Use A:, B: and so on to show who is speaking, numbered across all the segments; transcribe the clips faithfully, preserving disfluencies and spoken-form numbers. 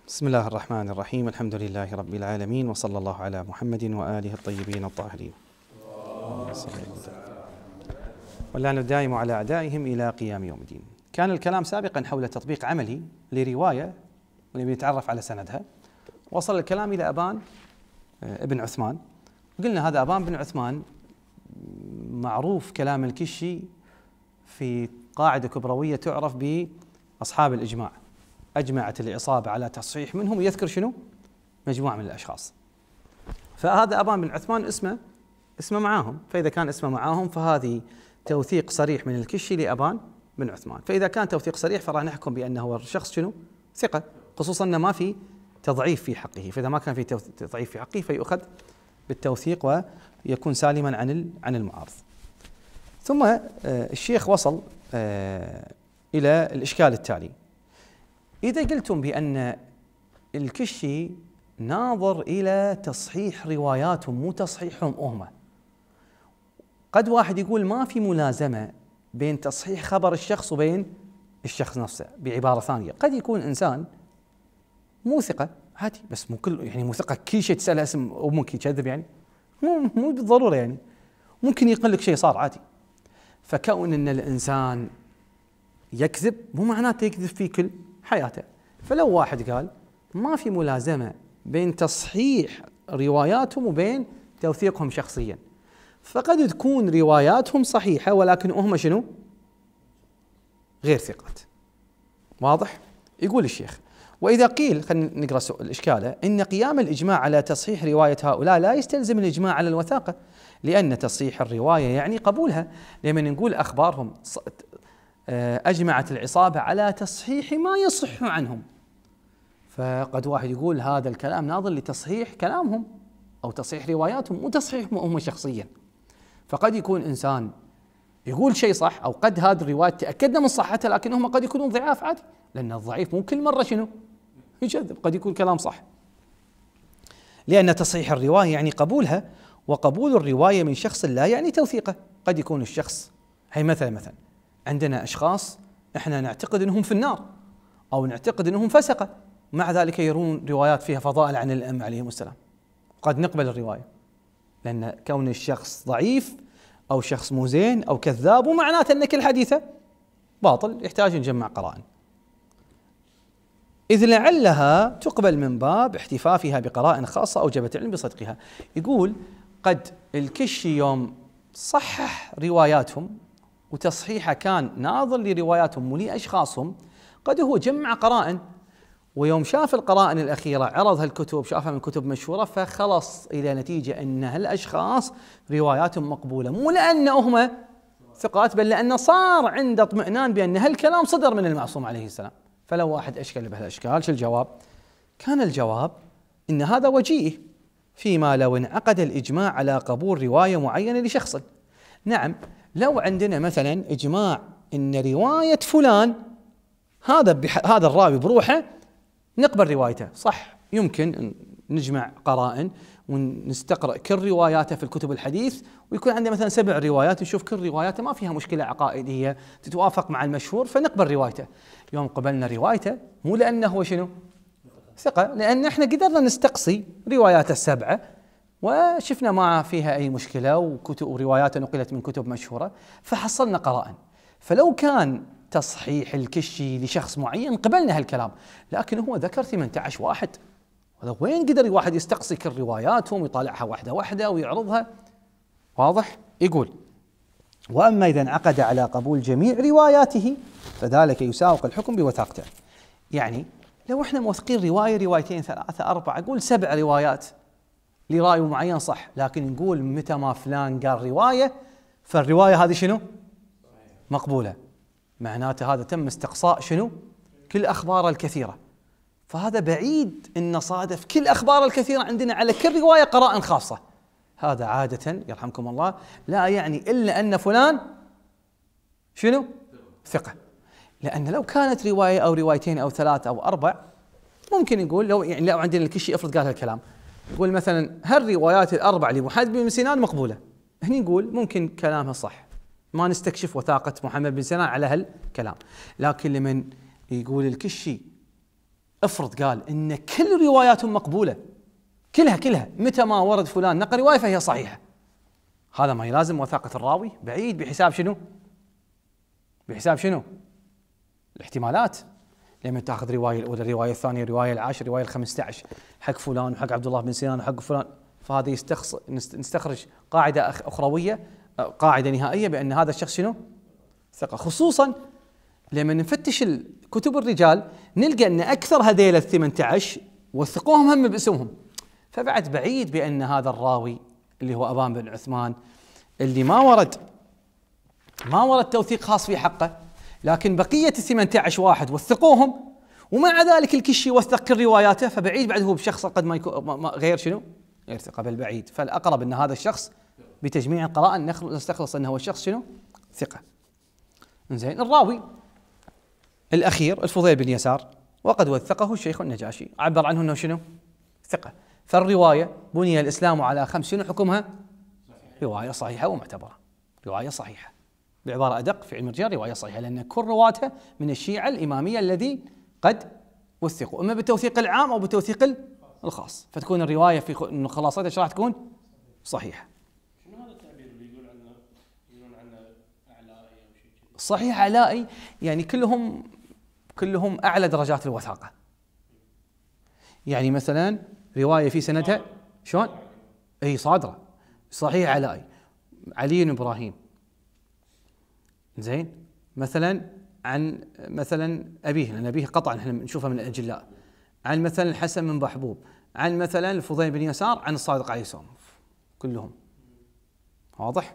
A: بسم الله الرحمن الرحيم. الحمد لله رب العالمين، وصلى الله على محمد وآله الطيبين الطاهرين. واللعن الدائم على أعدائهم إلى قيام يوم الدين. كان الكلام سابقا حول تطبيق عملي لرواية ونبي نتعرف على سندها. وصل الكلام إلى أبان ابن عثمان، قلنا هذا أبان بن عثمان معروف كلام الكشي في قاعدة كبروية تعرف بأصحاب الإجماع، أجمعت العصابة على تصحيح منهم، ويذكر شنو؟ مجموعة من الأشخاص. فهذا أبان بن عثمان اسمه اسمه معاهم، فإذا كان اسمه معاهم فهذه توثيق صريح من الكشي لأبان بن عثمان. فإذا كان توثيق صريح فراح نحكم بأنه هو الشخص شنو؟ ثقة، خصوصا أنه ما في تضعيف في حقه. فإذا ما كان في تضعيف في حقه فيؤخذ بالتوثيق ويكون سالما عن عن المعارض. ثم الشيخ وصل إلى الإشكال التالي: إذا قلتم بأن الكشي ناظر إلى تصحيح رواياتهم مو تصحيحهم هم، قد واحد يقول ما في ملازمة بين تصحيح خبر الشخص وبين الشخص نفسه. بعبارة ثانية، قد يكون إنسان مو ثقة عادي، بس مو كل يعني مو ثقة كل شيء تسأله اسم وممكن يكذب، يعني مو مو بالضرورة، يعني ممكن يقول لك شيء صار عادي. فكون أن الإنسان يكذب مو معناته يكذب في كل حياته. فلو واحد قال ما في ملازمة بين تصحيح رواياتهم وبين توثيقهم شخصيا، فقد تكون رواياتهم صحيحة ولكن هم شنو؟ غير ثقات. واضح؟ يقول الشيخ: وإذا قيل، خلينا نقرأ الإشكالة، إن قيام الإجماع على تصحيح رواية هؤلاء لا يستلزم الإجماع على الوثاقة، لأن تصحيح الرواية يعني قبولها. لما نقول أخبارهم أجمعت العصابة على تصحيح ما يصح عنهم، فقد واحد يقول هذا الكلام ناظر لتصحيح كلامهم أو تصحيح رواياتهم مو تصحيحهم هم شخصيا. فقد يكون إنسان يقول شيء صح، أو قد هذه الرواية تأكدنا من صحتها لكن هم قد يكونون ضعاف عادي، لأن الضعيف مو كل مرة شنو؟ يكذب، قد يكون كلام صح. لأن تصحيح الرواية يعني قبولها، وقبول الرواية من شخص لا يعني توثيقه. قد يكون الشخص هي مثلا مثلا عندنا أشخاص إحنا نعتقد أنهم في النار أو نعتقد أنهم فسقة، مع ذلك يرون روايات فيها فضائل عن الأئمة عليهم السلام، قد نقبل الرواية، لأن كون الشخص ضعيف أو شخص مو زين أو كذاب ومعناته أن كل حديثه باطل، يحتاج نجمع قرائن، إذ لعلها تقبل من باب احتفافها بقرائن خاصة أوجبت العلم بصدقها. يقول قد الكشي يوم صحح رواياتهم وتصحيحه كان ناظر لرواياتهم ولأشخاصهم، قد هو جمع قرائن، ويوم شاف القرائن الأخيرة عرض هالكتب، شافها من كتب مشهورة، فخلص إلى نتيجة أن هالأشخاص رواياتهم مقبولة، مو لأنهم ثقات بل لأنه صار عنده اطمئنان بأن هالكلام صدر من المعصوم عليه السلام. فلو واحد أشكل بهالأشكال شو الجواب؟ كان الجواب إن هذا وجيه فيما لو انعقد الإجماع على قبول رواية معينة لشخص. نعم، لو عندنا مثلا إجماع إن رواية فلان هذا هذا الراوي بروحه نقبل روايته، صح، يمكن نجمع قرائن ونستقرأ كل رواياته في الكتب الحديث، ويكون عندنا مثلا سبع روايات نشوف كل رواياته ما فيها مشكلة عقائدية تتوافق مع المشهور فنقبل روايته. يوم قبلنا روايته مو لأنه هو شنو؟ ثقة، لأن احنا قدرنا نستقصي رواياته السبعة وشفنا ما فيها أي مشكلة، وكتب ورواياته نقلت من كتب مشهورة فحصلنا قرائن. فلو كان تصحيح الكشي لشخص معين قبلنا هالكلام، لكن هو ذكر ثمانية عشر واحد، هذا وين قدر واحد يستقصي كل رواياتهم ويطالعها واحدة واحدة ويعرضها؟ واضح؟ يقول: وأما إذا انعقد على قبول جميع رواياته فذلك يساوق الحكم بوثاقته. يعني لو احنا موثقين رواية روايتين ثلاثة أربعة، أقول سبع روايات لرأي معين صح، لكن نقول متى ما فلان قال رواية فالرواية هذه شنو؟ مقبولة، معناته هذا تم استقصاء شنو؟ كل أخبار الكثيرة. فهذا بعيد أن صادف كل أخبار الكثيرة عندنا على كل رواية قرائن خاصة. هذا عادة يرحمكم الله لا يعني إلا أن فلان شنو؟ ثقة. لأن لو كانت رواية أو روايتين أو ثلاثة أو أربع ممكن يقول، لو يعني لو عندنا الكشي افرض قال هالكلام، يقول مثلا هالروايات الأربع لمحمد بن سنان مقبولة، هني نقول ممكن كلامها صح، ما نستكشف وثاقة محمد بن سنان على هالكلام. لكن لمن يقول الكشي افرض قال ان كل رواياتهم مقبوله، كلها كلها، متى ما ورد فلان نقل روايه فهي صحيحه، هذا ما يلازم وثاقه الراوي بعيد بحساب شنو؟ بحساب شنو؟ الاحتمالات. لما تاخذ روايه الاولى، الروايه الثانيه، الروايه العاشره، الروايه الخمسة عشر، حق فلان وحق عبد الله بن سينان وحق فلان، فهذا يستخص نستخرج قاعده اخرويه، قاعده نهائيه بان هذا الشخص شنو؟ ثقه. خصوصا لما نفتش كتب الرجال نلقى ان اكثر هذيل ال ثمانية عشر وثقوهم هم باسمهم، فبعد بعيد بان هذا الراوي اللي هو ابان بن عثمان اللي ما ورد ما ورد توثيق خاص في حقه، لكن بقيه ال ثمانية عشر واحد وثقوهم، ومع ذلك الكشي وثق كل رواياته، فبعيد بعد هو بشخص قد ما يكون غير شنو؟ غير ثقه، بل بعيد. فالاقرب ان هذا الشخص بتجميع القرائن نستخلص انه هو الشخص شنو؟ ثقه. زين. الراوي الاخير الفضيل بن يسار وقد وثقه الشيخ النجاشي، عبر عنه انه شنو؟ ثقه. فالروايه بني الاسلام على خمس، شنو حكمها؟ روايه صحيحه ومعتبره، روايه صحيحه، بعباره ادق في علم الرجال روايه صحيحه، لان كل رواتها من الشيعه الاماميه الذي قد وثقوا اما بالتوثيق العام او بالتوثيق الخاص، فتكون الروايه في خلاصتها ايش راح تكون؟ صحيحه.
B: شنو هذا التعبير اللي يقول عنه يقولون عنه اعلائي او شيء كذا؟
A: صحيح علائي، يعني كلهم كلهم اعلى درجات الوثاقه. يعني مثلا روايه في سندها شلون؟ اي صادره. صحيح علائي علي بن ابراهيم، زين، مثلا عن مثلا ابيه، لان ابيه قطعا احنا نشوفه من الاجلاء، عن مثلا الحسن بن محبوب، عن مثلا الفضيل بن يسار، عن الصادق عليه السلام، كلهم واضح.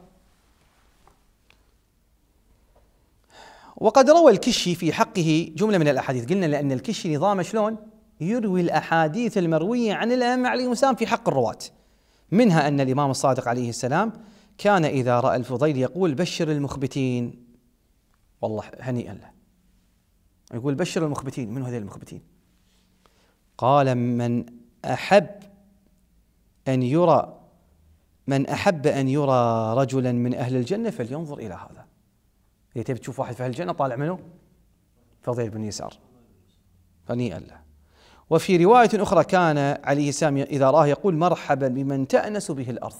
A: وقد روى الكشي في حقه جمله من الاحاديث، قلنا لان الكشي نظامه شلون؟ يروي الاحاديث المرويه عن الائمه عليهم السلام في حق الرواه، منها ان الامام الصادق عليه السلام كان اذا راى الفضيل يقول بشر المخبتين، والله هنيئا له، يقول بشر المخبتين. من هذول المخبتين؟ قال من احب ان يرى من احب ان يرى رجلا من اهل الجنه فلينظر الى هذا. اذا تبي تشوف واحد في اهل الجنه طالع منه فضيل بن يسار، هنيئا له. وفي روايه اخرى كان عليه السلام اذا راه يقول مرحبا بمن تأنس به الارض.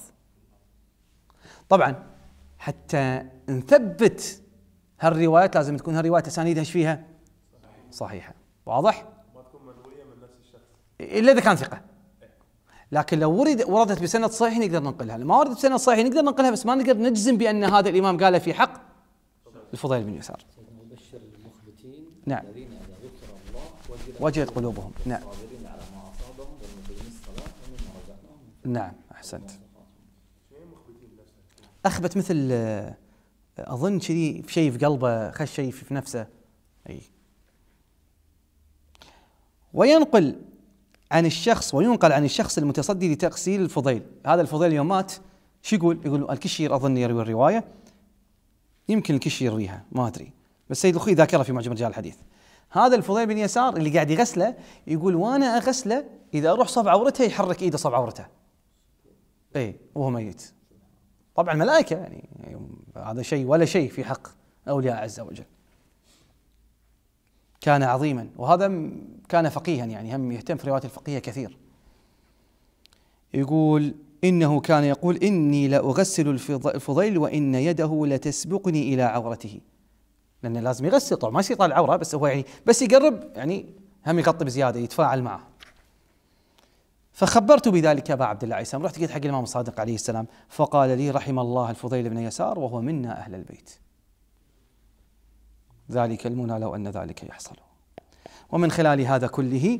A: طبعا حتى نثبت هالروايات لازم تكون هالروايات اسانيدها ايش فيها؟ صحيحه. واضح؟
B: ما تكون مرويه من نفس الشخص
A: الا اذا كان ثقه. لكن لو ورد وردت بسند صحيح نقدر ننقلها، ما وردت بسند صحيح نقدر ننقلها، بس ما نقدر نجزم بان هذا الامام قال في حق الفضيل بن يسار.
C: مبشر المخبتين
A: نعم.
C: الذين اذا ذكر الله
A: وجلت قلوبهم. نعم.
C: الصابرين على ما اصابهم والمقيمين الصلاه ومما رزقناهم.
A: نعم احسنت. اخبت مثل اظن كذي في شيء في قلبه، خش شيء في نفسه. اي. وينقل عن الشخص وينقل عن الشخص المتصدي لتغسيل الفضيل، هذا الفضيل يوم مات شو يقول؟ يقول الكشي اظن يروي الروايه، يمكن الكشي يرويها ما ادري، بس سيد الخوي ذاكره في معجم رجال الحديث. هذا الفضيل بن يسار اللي قاعد يغسله يقول وانا اغسله اذا اروح صب عورته يحرك ايده صب عورته. اي وهو ميت. طبعا الملائكه يعني هذا شيء ولا شيء في حق اولياء عز وجل. كان عظيما، وهذا كان فقيها، يعني هم يهتم في الروايات الفقهيه كثير. يقول انه كان يقول اني لاغسل الفضيل وان يده لتسبقني الى عورته، لانه لازم يغسل طبعا ما يصير يطالع العوره، بس هو يعني بس يقرب يعني هم يغطي بزياده يتفاعل معه. فخبرت بذلك ابا عبد الله عيسى، رحت قلت حق الامام الصادق عليه السلام، فقال لي رحم الله الفضيل بن يسار وهو منا اهل البيت، ذلك المنى لو ان ذلك يحصل. ومن خلال هذا كله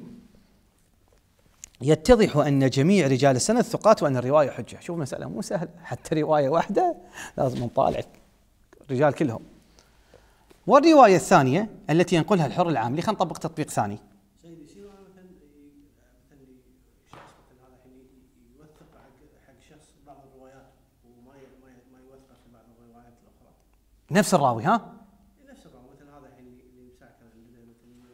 A: يتضح ان جميع رجال السند ثقات وان الروايه حجه. شوف مساله مو سهله، حتى روايه واحده لازم نطالع الرجال كلهم. والروايه الثانيه التي ينقلها الحر العاملي، خلينا نطبق تطبيق ثاني.
D: سيدي يصير مثلا مثلا شخص مثل هذا الحين يوثق حق حق شخص بعض الروايات وما ما ما يوثق في بعض الروايات الاخرى.
A: نفس الراوي ها؟
D: نفس الراوي مثل هذا الحين اللي مساكن عندنا مثل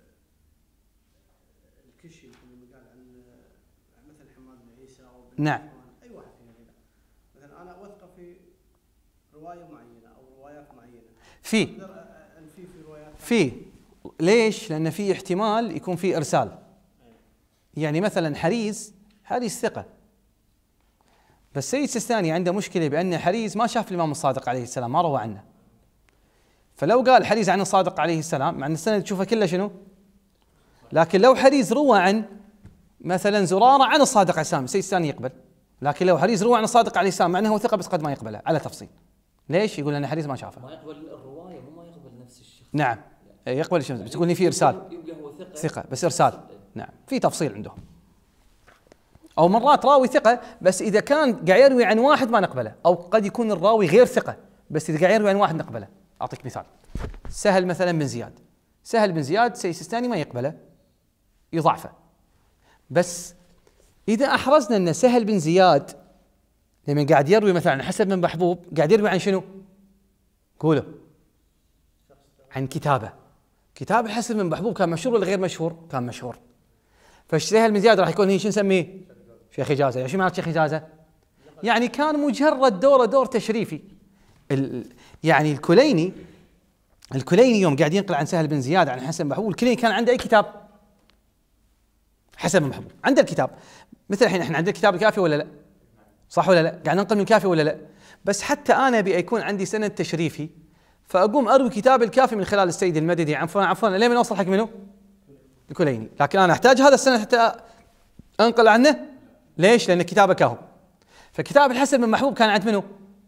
D: الكشي اللي قال عن مثل حماد بن عيسى او
A: نعم.
D: اي واحد فينا هنا مثلا انا اوثق في روايه معينه او روايات معينه.
A: في
D: في في روايات
A: في ليش؟ لأن في احتمال يكون في إرسال. يعني مثلا حريز، حريز ثقة، بس سيد سستاني عنده مشكلة بأن حريز ما شاف الإمام الصادق عليه السلام، ما روى عنه. فلو قال حريز عن الصادق عليه السلام، مع أن السند تشوفه كله شنو؟ لكن لو حريز روى عن مثلا زرارة عن الصادق عليه السلام، سيد سستاني يقبل. لكن لو حريز روى عن الصادق عليه السلام، مع أنه هو ثقة بس قد ما يقبله على تفصيل. ليش؟ يقول أن حريز ما شافه.
C: ما يقبل الرواية، مو ما يقبل نفس الشخص.
A: نعم يقبل الشمس، بس تقول لي في إرسال.
C: يبقى هو ثقة
A: ثقة بس إرسال. نعم في تفصيل عندهم. أو مرات راوي ثقة بس إذا كان قاعد يروي عن واحد ما نقبله، أو قد يكون الراوي غير ثقة بس إذا قاعد يروي عن واحد نقبله. أعطيك مثال، سهل مثلا بن زياد. سهل بن زياد سيد سستاني ما يقبله، يضعفه. بس إذا أحرزنا أن سهل بن زياد لما قاعد يروي مثلا عن حسن بن محبوب، قاعد يروي عن شنو؟ قولوا. عن كتابه. كتاب الحسن بن محبوب كان مشهور ولا غير مشهور؟ كان مشهور. فسهل بن زياد راح يكون هي شو نسميه؟ شيخ إجازة. يعني شو معنى شيخ إجازة؟ يعني كان مجرد دوره دور تشريفي. يعني الكليني الكليني يوم قاعد ينقل عن سهل بن زياد عن حسن بن محبوب، الكليني كان عنده أي كتاب؟ حسن بن محبوب عنده الكتاب. مثل الحين احنا عندنا الكتاب الكافي ولا لا؟ صح ولا لا؟ قاعد ننقل من الكافي ولا لا؟ بس حتى أنا أبي يكون عندي سند تشريفي، فأقوم أروي كتاب الكافي من خلال السيد المددي عن فلان عن فلان لين أوصل حق منه؟ الكليني. لكن أنا أحتاج هذا السند حتى أنقل عنه. ليش؟ لأن كتابه كاهو. فكتاب الحسن بن محبوب كان عند منه؟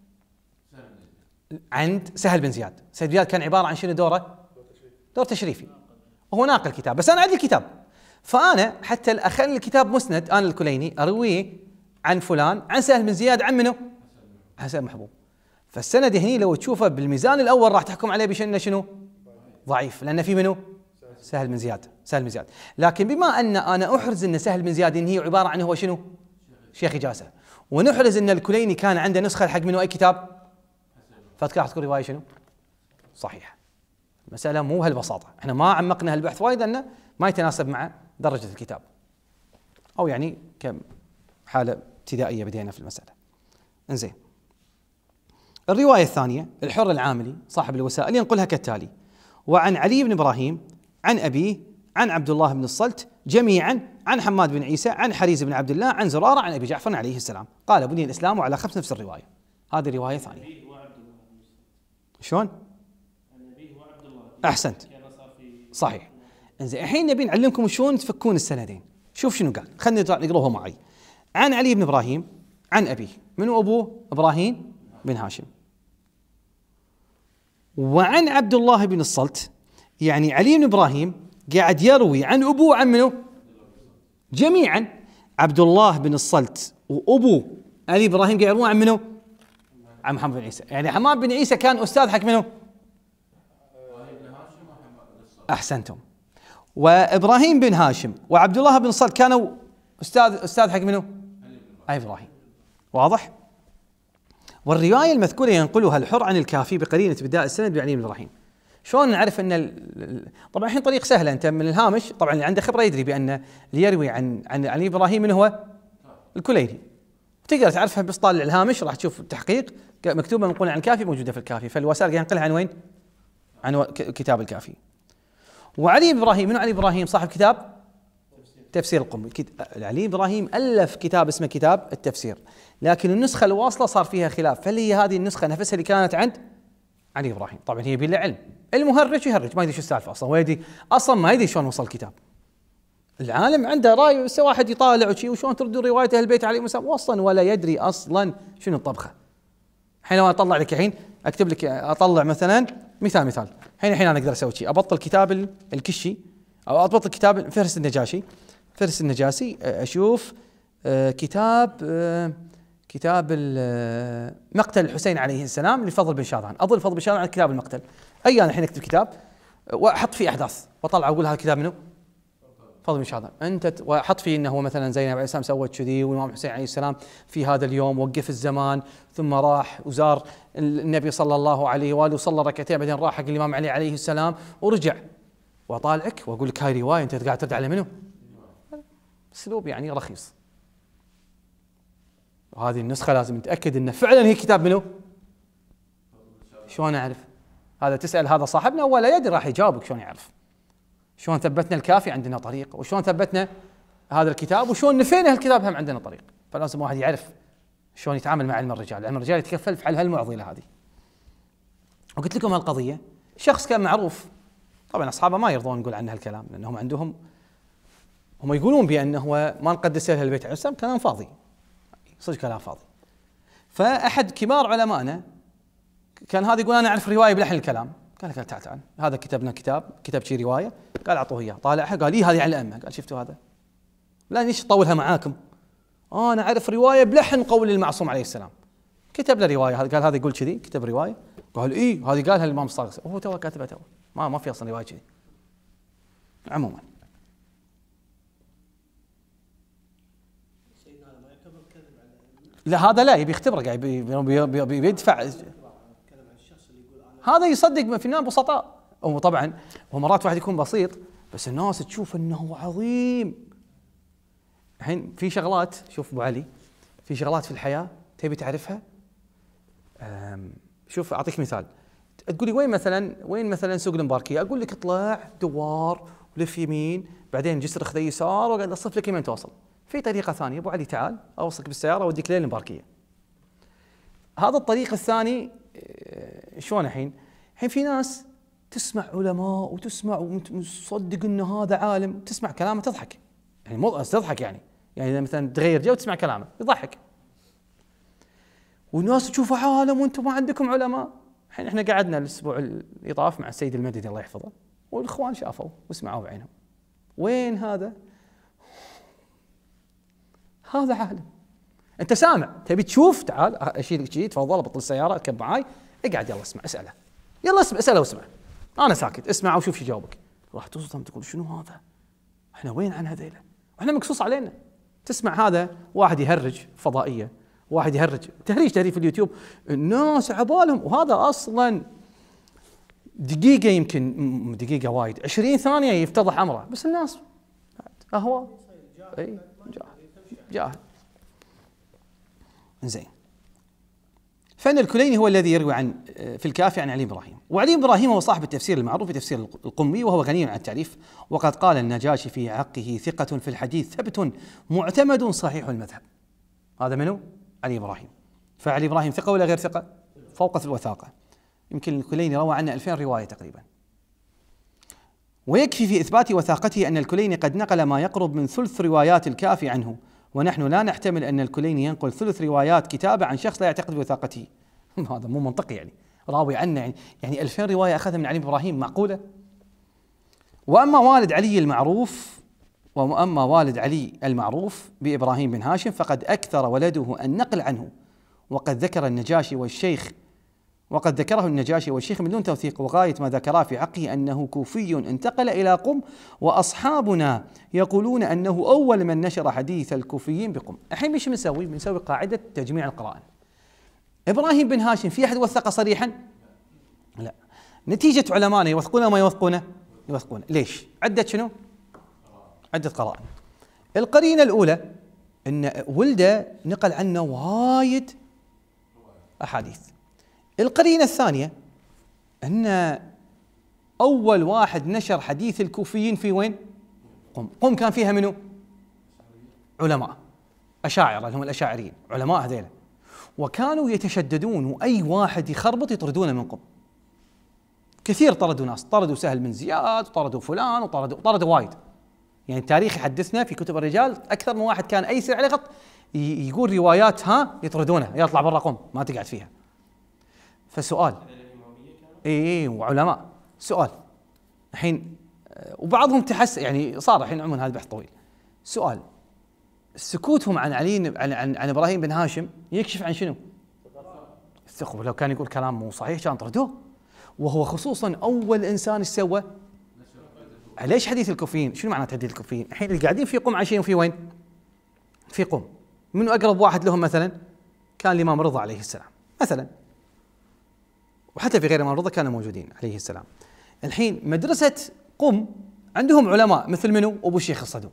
A: عند سهل بن زياد. سهل بن زياد كان عبارة عن شنو دوره؟ دور تشريفي، وهو ناقل كتاب، بس أنا عندي الكتاب. فأنا حتى أخلي الكتاب مسند، أنا الكليني أرويه عن فلان عن سهل بن زياد عن منه؟ حسن بن محبوب. فالسند هني لو تشوفه بالميزان الأول راح تحكم عليه بشنه شنو؟ ضعيف، لأن في منه؟ سهل بن زياد. سهل بن زياد. لكن بما أن أنا أحرز أن سهل بن زياد إن هي عبارة عن هو شنو؟ شيخ إجازة، ونحرز أن الكليني كان عنده نسخة حق منه أي كتاب، فتكون راح تكون رواية شنو؟ صحيحة. المسألة مو بهالبساطة، احنا ما عمقنا هالبحث وايد لأنه ما يتناسب مع درجة الكتاب، أو يعني كحالة ابتدائية بدينا في المسألة. انزين، الرواية الثانية الحر العاملي صاحب الوسائل ينقلها كالتالي: وعن علي بن إبراهيم عن أبيه عن عبد الله بن الصلت جميعا عن حماد بن عيسى عن حريز بن عبد الله عن زرارة عن أبي جعفر عليه السلام قال: بني الإسلام على خمس. نفس الرواية. هذه رواية ثانية. شلون؟ أحسنت، صحيح. انزين الحين نبي نعلمكم شلون تفكون السندين. شوف شنو قال، خلينا نقروه معي. عن علي بن إبراهيم عن أبيه، منو أبوه؟ إبراهيم بن هاشم. وعن عبد الله بن الصلت، يعني علي بن إبراهيم قاعد يروي عن أبوه عن منو؟ جميعا عبد الله بن الصلت وأبوه علي إبراهيم قاعد يروون عن منو؟ عن محمد بن عيسى. يعني حماد بن عيسى كان أستاذ حق منو؟ أحسنتم. وإبراهيم بن هاشم وعبد الله بن الصلت كانوا أستاذ أستاذ حق منو؟ علي إبراهيم. واضح؟ والرواية المذكورة ينقلها الحر عن الكافي بقرينة ابتداء السند بعلي بن إبراهيم. شلون نعرف ان ال... طبعا الحين طريق سهله، انت من الهامش طبعا اللي عنده خبره يدري بان اللي يروي عن عن علي ابراهيم من هو؟ الكليني. تقدر تعرفها بس طالع الهامش راح تشوف التحقيق مكتوبه منقوله عن الكافي موجوده في الكافي، فالوسائل قاعد ينقلها عن وين؟ عن و... كتاب الكافي. وعلي ابراهيم، من علي ابراهيم؟ صاحب كتاب تفسير القم. علي ابراهيم الف كتاب اسمه كتاب التفسير، لكن النسخه الواصله صار فيها خلاف، فهل هي هذه النسخه نفسها اللي كانت عند علي ابراهيم؟ طبعا هي بلا علم، المهرج يهرج ما يدري شو السالفه اصلا، ويدي اصلا ما يدري شلون وصل الكتاب. العالم عنده راي، بس واحد يطالع وشي وشلون تردوا روايه اهل البيت عليهم السلام، اصلا ولا يدري اصلا شنو الطبخه. الحين لو اطلع لك الحين اكتب لك، اطلع مثلا مثال مثال الحين الحين انا اقدر اسوي شيء، ابطل كتاب الكشي او ابطل كتاب فهرس النجاشي فهرس النجاسي اشوف كتاب كتاب مقتل الحسين عليه السلام لفضل بن شاذان، اظل فضل بن شاذان عن كتاب المقتل. اي انا الحين اكتب كتاب واحط فيه احداث واطلع اقول هذا الكتاب منه؟ فضل بن شاذان. انت واحط فيه انه مثلا زينب عليه السلام سوت كذي، والامام الحسين عليه السلام في هذا اليوم وقف الزمان ثم راح وزار النبي صلى الله عليه واله وصلى ركعتين، بعدين راح حق الامام علي عليه السلام ورجع، واطالعك واقول لك هاي روايه انت قاعد ترد على منه؟ اسلوب يعني رخيص. وهذه النسخة لازم نتأكد انه فعلا هي كتاب منه. شلون اعرف؟ هذا تسأل هذا صاحبنا ولا يدري راح يجاوبك شلون يعرف. شلون ثبتنا الكافي عندنا طريق، وشلون ثبتنا هذا الكتاب، وشلون نفينا هالكتاب هم عندنا طريق. فلازم واحد يعرف شلون يتعامل مع علم الرجال، علم الرجال يتكفل في حل هالمعضله هذه. وقلت لكم هالقضيه، شخص كان معروف، طبعا اصحابه ما يرضون نقول عنه هالكلام لانهم عندهم هم يقولون بانه هو ما نقدس له البيت عليه السلام، كلام فاضي، صدق كلام فاضي. فاحد كبار علمائنا كان هذا يقول انا اعرف روايه بلحن الكلام، قال له تعال تعال هذا كتبنا كتاب كتب شي روايه، قال اعطوه اياه، طالعها قال لي هذه على الائمه، قال شفتوا هذا؟ لا ليش اطولها معاكم؟ آه انا اعرف روايه بلحن قول المعصوم عليه السلام. كتب له روايه، قال هذا يقول كذي، كتب روايه، قال اي هذه قالها الامام الصادق، وهو تو كاتبها تو، ما ما في اصلا روايه كذي. عموما
D: سيدنا هذا ما يعتبر كذب على
A: لا هذا لا يبي يختبره، قاعد بي- بي- بي- بي- بيدفع.
D: كذب على الشخص اللي يقول انا
A: هذا يصدق في الناس بسطاء، وطبعا ومرات واحد يكون بسيط بس الناس تشوف انه عظيم. الحين في شغلات، شوف ابو علي، في شغلات في الحياه تبي تعرفها. أم، شوف اعطيك مثال، تقول لي وين مثلا وين مثلا سوق المباركيه، اقول لك اطلع دوار ولف يمين بعدين جسر خذ يسار وقاعد اصف لك يمين توصل. في طريقه ثانيه ابو علي تعال اوصلك بالسياره واوديك لين المباركيه. هذا الطريق الثاني إيه، شلون الحين؟ الحين في ناس تسمع علماء وتسمع وتصدق ان هذا عالم، تسمع كلامه تضحك، يعني مو تضحك يعني يعني مثلا تغير جو وتسمع كلامه يضحك. والناس تشوفه عالم وانتم ما عندكم علماء. الحين احنا قعدنا الاسبوع اللي طاف مع السيد المدني الله يحفظه، والاخوان شافوا وسمعوا بعينهم. وين هذا؟ هذا عالم. انت سامع تبي تشوف، تعال اشيلك شيء، تفضل بطل السياره اركب معاي، اقعد يلا اسمع اساله، يلا اسمع اساله واسمع، انا ساكت اسمع وشوف شو جاوبك. راح تصدم تقول شنو هذا؟ احنا وين عن هذيله؟ احنا مقصوص علينا. تسمع هذا واحد يهرج فضائيه، واحد يهرج تهريج تهريج في اليوتيوب، الناس عبالهم، وهذا اصلا دقيقه يمكن دقيقه وايد عشرين ثانيه يفتضح امره، بس الناس اهواء. اي جاهل جاهل. زين. فإن الكليني هو الذي يروي عن في الكافي عن علي بن ابراهيم، وعلي بن ابراهيم هو صاحب التفسير المعروف بتفسير القمي، وهو غني عن التعريف، وقد قال النجاشي في حقه ثقة في الحديث ثبت معتمد صحيح المذهب. هذا منو؟ علي بن ابراهيم. فعلي بن ابراهيم ثقة ولا غير ثقة؟ فوق الوثاقة. يمكن الكليني روى عنه ألفين رواية تقريبا. ويكفي في إثبات وثاقته أن الكليني قد نقل ما يقرب من ثلث روايات الكافي عنه، ونحن لا نحتمل أن الكليني ينقل ثلث روايات كتابة عن شخص لا يعتقد بوثاقته. هذا مو منطقي، يعني راوي عنه يعني يعني ألفين رواية أخذها من علي بن إبراهيم، معقولة؟ وأما والد علي المعروف وأما والد علي المعروف بإبراهيم بن هاشم فقد أكثر ولده النقل عنه، وقد ذكر النجاشي والشيخ وقد ذكره النجاشي والشيخ من دون توثيق، وغاية ما ذكراه في حقه أنه كوفي انتقل إلى قم، وأصحابنا يقولون أنه أول من نشر حديث الكوفيين بقم. الحين ايش بنسوي؟ بنسوي قاعدة تجميع القرائن. إبراهيم بن هاشم في أحد وثقه صريحا؟ لا. نتيجة علمائنا يوثقونه ما يوثقونه؟ يوثقونه. ليش؟ عدة شنو؟ عدة قرائن. القرينة الأولى أن ولده نقل عنه وايد أحاديث. القرينة الثانية أن أول واحد نشر حديث الكوفيين في وين؟ قم. قم كان فيها منو؟ علماء أشاعرة اللي هم الأشاعريين، علماء هذيلا، وكانوا يتشددون وأي واحد يخربط يطردونه من قم. كثير طردوا ناس، طردوا سهل بن زياد وطردوا فلان وطردوا طردوا وايد. يعني التاريخ يحدثنا في كتب الرجال أكثر من واحد كان أي يصير عليه غلط يقول روايات ها يطردونه، يطلع برا قم ما تقعد فيها. فسؤال اي اي وعلماء، سؤال الحين وبعضهم تحس يعني صار الحين عموما هذا بحث طويل. سؤال، سكوتهم عن علي عن عن, عن ابراهيم بن هاشم يكشف عن شنو؟ الثقة. لو كان يقول كلام مو صحيح كان طردوه، وهو خصوصا اول انسان ايش سوى؟ ليش حديث الكوفيين؟ شنو معنى حديث الكوفيين؟ الحين اللي قاعدين في قم عايشين في وين؟ في قم. منو اقرب واحد لهم مثلا؟ كان الامام رضا عليه السلام مثلا، وحتى في غير الإمام رضا كانوا موجودين عليه السلام. الحين مدرسة قم عندهم علماء مثل منو؟ أبو الشيخ الصدوق.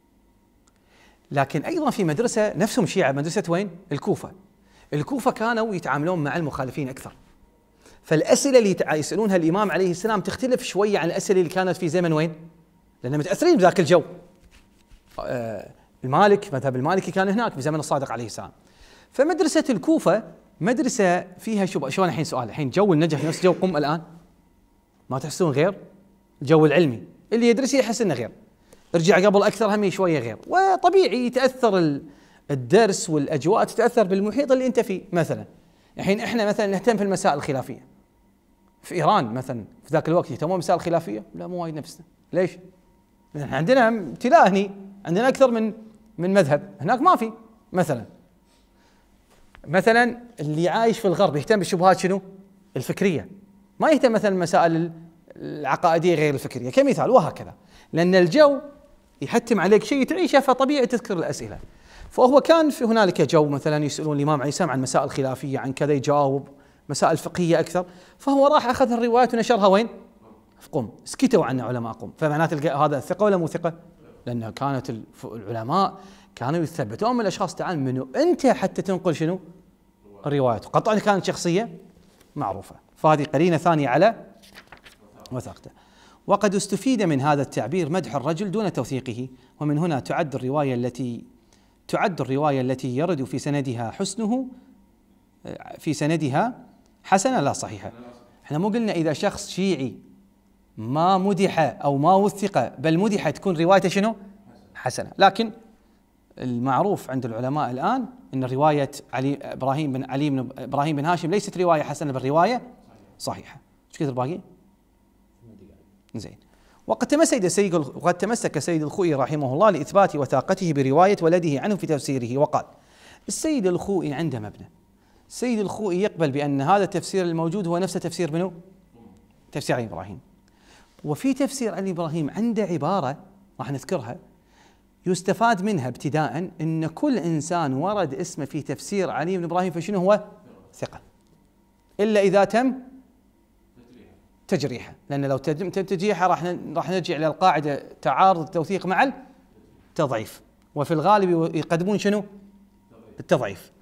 A: لكن أيضا في مدرسة نفسهم شيعة، مدرسة وين؟ الكوفة. الكوفة كانوا يتعاملون مع المخالفين أكثر، فالأسئلة اللي يسألونها الإمام عليه السلام تختلف شوية عن الأسئلة اللي كانت في زمن وين؟ لأن متأثرين بذاك الجو. آه المالك، مذهب المالكي كان هناك في زمن الصادق عليه السلام. فمدرسة الكوفة مدرسة فيها شو شلون الحين سؤال، الحين جو النجف نفس جو قم الآن؟ ما تحسون غير؟ الجو العلمي اللي يدرس يحس انه غير، ارجع قبل اكثر همي شويه غير، وطبيعي يتاثر الدرس والاجواء تتاثر بالمحيط اللي انت فيه. مثلا الحين احنا مثلا نهتم في المسائل الخلافيه، في ايران مثلا في ذاك الوقت يهتمون بالمسائل الخلافيه؟ لا مو وايد نفسنا. ليش؟ لان عندنا امتلاء هني، عندنا اكثر من من مذهب، هناك ما في. مثلا مثلا اللي عايش في الغرب يهتم بالشبهات شنو؟ الفكريه، ما يهتم مثلا المسائل العقائديه غير الفكريه كمثال، وهكذا. لان الجو يحتم عليك شيء تعيشه، فطبيعي تذكر الاسئله. فهو كان في هنالك جو مثلا يسالون الامام عيسى عن مسائل خلافيه، عن كذا يجاوب مسائل فقهيه اكثر، فهو راح اخذ الروايات ونشرها وين؟ في قم. سكتوا عنه علماء قم، فمعناته هذا ثقه ولا مو ثقه؟ لانه كانت العلماء كانوا يثبتون من الاشخاص، تعال منو انت حتى تنقل شنو؟ الروايات، قطعا كانت شخصيه معروفه، فهذه قرينه ثانيه على وثاقته. وقد استفيد من هذا التعبير مدح الرجل دون توثيقه، ومن هنا تعد الروايه التي تعد الروايه التي يرد في سندها حسنه في سندها حسنه لا صحيحه. احنا مو قلنا اذا شخص شيعي ما مدح او ما وثق بل مدح تكون روايته شنو؟ حسنه. لكن المعروف عند العلماء الان ان روايه علي ابراهيم بن علي بن ابراهيم بن هاشم ليست روايه حسنه بل روايه صحيحه. ايش كثر باقي؟ زين. وقد تمسك سيد وقد تمسك سيد الخوئي رحمه الله لإثبات وثاقته برواية ولده عنه في تفسيره، وقال: السيد الخوئي عنده مبنى، السيد الخوئي يقبل بأن هذا التفسير الموجود هو نفس تفسير منه؟ تفسير علي إبراهيم. وفي تفسير علي إبراهيم عنده عبارة راح نذكرها يستفاد منها ابتداء أن كل إنسان ورد اسمه في تفسير علي بن إبراهيم فشنو هو؟ ثقة، إلا إذا تم تجريحه، لأن لو تم تجريحه راح راح نرجع إلى القاعدة تعارض التوثيق مع التضعيف، وفي الغالب يقدمون شنو؟ التضعيف.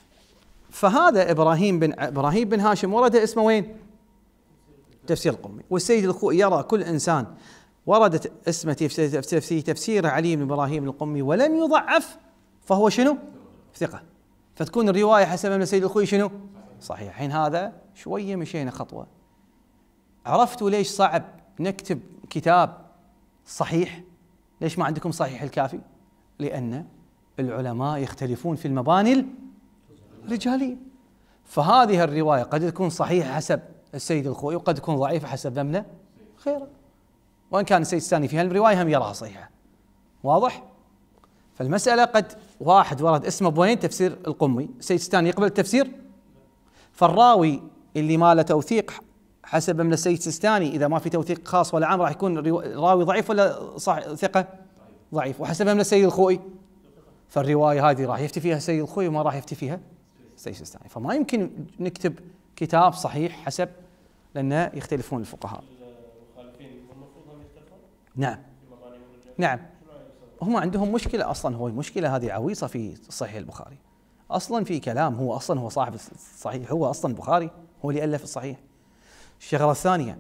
A: فهذا إبراهيم بن إبراهيم بن هاشم ورد اسمه وين؟ تفسير القمي. والسيد الخوئي يرى كل إنسان وردت اسمه في تفسير علي بن إبراهيم القمي ولم يضعف فهو شنو؟ ثقة، فتكون الرواية حسب ابن السيد الخوئي شنو؟ صحيح. حين هذا شوية مشينا خطوة. عرفتوا ليش صعب نكتب كتاب صحيح؟ ليش ما عندكم صحيح الكافي؟ لأن العلماء يختلفون في المباني الرجالية، فهذه الرواية قد تكون صحيحة حسب السيد الخوئي وقد تكون ضعيفة حسب مبنى خيره، وإن كان السيد الثاني في هالرواية هم يراها صحيحة. واضح؟ فالمسألة قد واحد ورد اسمه بوين؟ تفسير القمي، السيد الثاني يقبل التفسير، فالراوي اللي ما له توثيق حسب من السيد السيستاني إذا ما في توثيق خاص ولا عام راح يكون راوي ضعيف ولا صح ثقة؟ ضعيف. وحسب من السيد الخوئي فالرواية هذه راح يفتي فيها السيد الخوئي وما راح يفتي فيها السيد السيستاني، فما يمكن نكتب كتاب صحيح حسب، لأن يختلفون الفقهاء.
B: المخالفين المفروض هم يختلفون؟
A: نعم نعم، هم عندهم مشكلة أصلا، هو المشكلة هذه عويصة في صحيح البخاري. أصلا في كلام، هو أصلا هو صاحب الصحيح، هو أصلا البخاري هو اللي ألف الصحيح. الشغلة الثانية،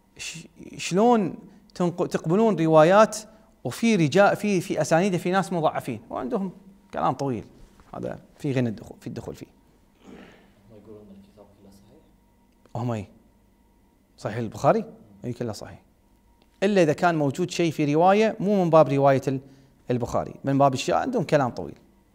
A: شلون تقبلون روايات وفي رجال في في اسانيده في ناس مضعفين وعندهم كلام طويل، هذا في غنى الدخول في الدخول فيه.
C: ما يقولون الكتاب كله صحيح؟
A: هم اي صحيح البخاري اي كله صحيح، الا اذا كان موجود شيء في روايه مو من باب روايه البخاري، من باب الشيء عندهم كلام طويل.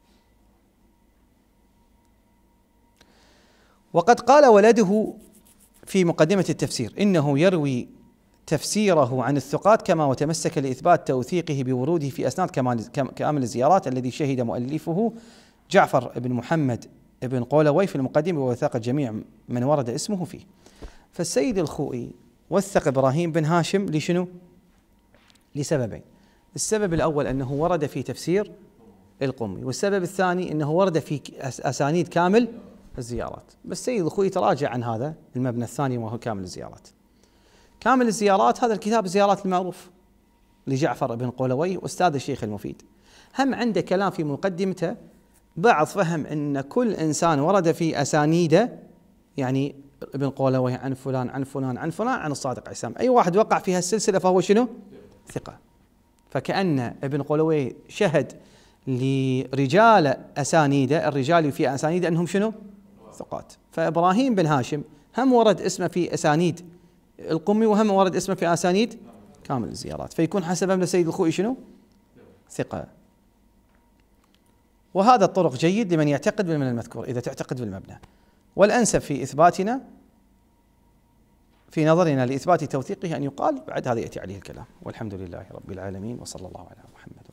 A: وقد قال ولده في مقدمة التفسير إنه يروي تفسيره عن الثقات كما وتمسك لإثبات توثيقه بوروده في أسناد كامل الزيارات الذي شهد مؤلفه جعفر بن محمد بن قولوي في المقدمة ووثاق جميع من ورد اسمه فيه. فالسيد الخوئي وثق إبراهيم بن هاشم لشنو؟ لسببين. السبب الأول أنه ورد في تفسير القمي، والسبب الثاني أنه ورد في أسانيد كامل الزيارات. بس سيد الخوئي تراجع عن هذا المبنى الثاني وهو كامل الزيارات. كامل الزيارات هذا الكتاب الزيارات المعروف لجعفر بن قولوي أستاذ الشيخ المفيد، هم عنده كلام في مقدمته بعض فهم أن كل إنسان ورد في أسانيده، يعني ابن قولوي عن فلان عن فلان عن فلان عن الصادق عيسام، أي واحد وقع في هالسلسلة فهو شنو؟ ثقة. فكأن ابن قلوي شهد لرجال أسانيده، الرجال في أسانيده أنهم شنو؟ ثقات. فإبراهيم بن هاشم هم ورد اسمه في أسانيد القمي وهم ورد اسمه في أسانيد كامل الزيارات، فيكون حسب ابن سيد الخوئي شنو؟ ثقة. وهذا الطرق جيد لمن يعتقد بالمبنى المذكور إذا تعتقد بالمبنى، والأنسب في إثباتنا في نظرنا لإثبات توثيقه أن يقال بعد هذا يأتي عليه الكلام. والحمد لله رب العالمين، وصلى الله على محمد.